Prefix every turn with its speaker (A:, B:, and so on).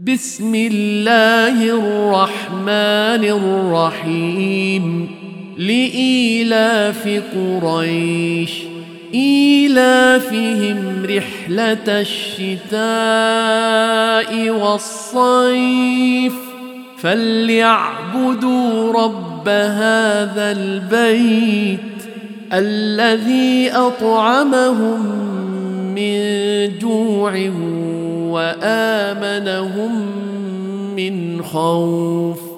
A: بسم الله الرحمن الرحيم لإيلاف قريش إيلافهم رحلة الشتاء والصيف فليعبدوا رب هذا البيت الذي أطعمهم من جوع وآمنهم من خوف.